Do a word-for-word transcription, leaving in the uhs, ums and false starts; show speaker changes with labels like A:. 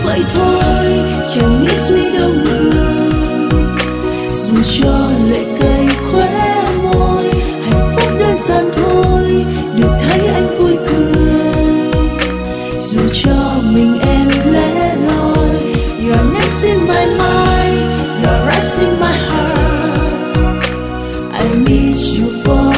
A: vậy thôi, chẳng nghĩ suy đâu người. Dù cho lệ cay khóe môi, hạnh phúc đơn giản thôi, được thấy anh vui cười. Dù cho mình em lẻ loi, your name's in my mind, your eyes in my heart. I miss you for